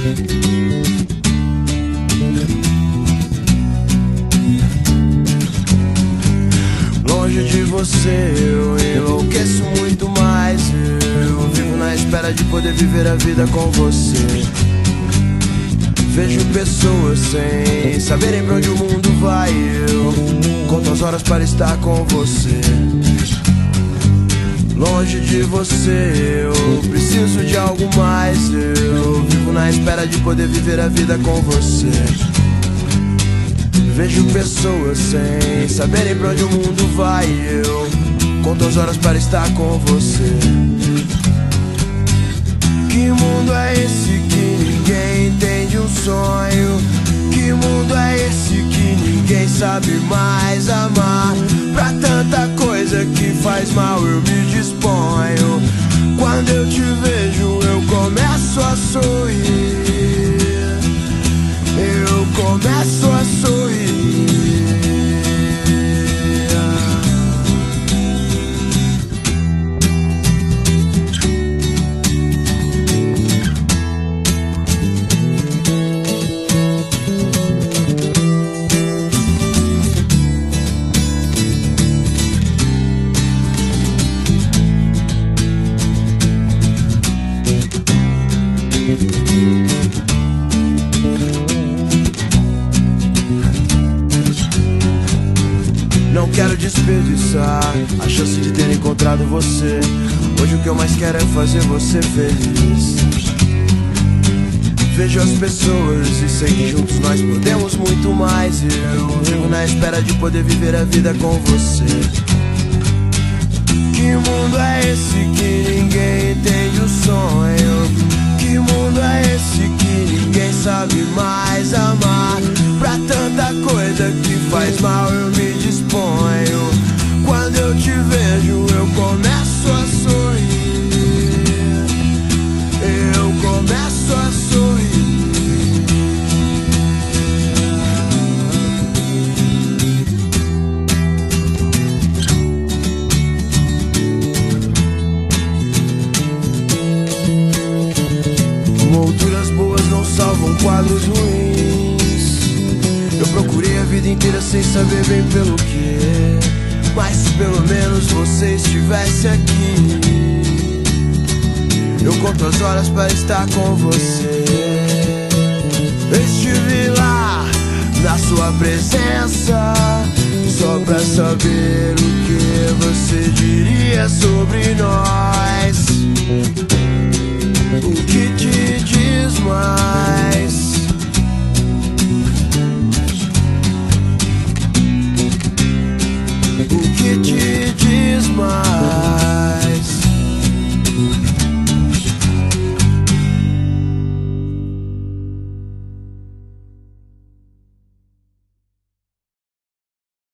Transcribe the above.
Longe de você eu enlouqueço muito mais. Eu vivo na espera de poder viver a vida com você. Vejo pessoas sem saberem pra onde o mundo vai. Eu conto as horas para estar com você. Longe de você eu preciso de algo mais. Eu vivo na espera de poder viver a vida com você. Vejo pessoas sem saberem pra onde o mundo vai. Eu conto as horas para estar com você. Que mundo é esse que ninguém entende um sonho? Que mundo é esse que ninguém sabe mais amar? Pra tanta coisa que faz mal eu me disponho. Quando eu te vejo eu começo a sorrir. Eu começo a sorrir. Não quero desperdiçar a chance de ter encontrado você. Hoje o que eu mais quero é fazer você feliz. Vejo as pessoas e sei que juntos nós podemos muito mais. Eu vivo na espera de poder viver a vida com você. Que mundo é esse que ninguém entende o sonho? Que mundo é esse que ninguém sabe mais amar? Pra tanta coisa que faz mal eu me disponho. Quando eu te vejo eu começo a sorrir. Eu começo a sorrir. Molduras boas não salvam quadros ruins. Eu procurei a vida inteira sem saber bem pelo que. Mas se pelo menos você estivesse aqui, eu conto as horas para estar com você. Eu estive lá na sua presença, só pra saber o que você diria sobre nós.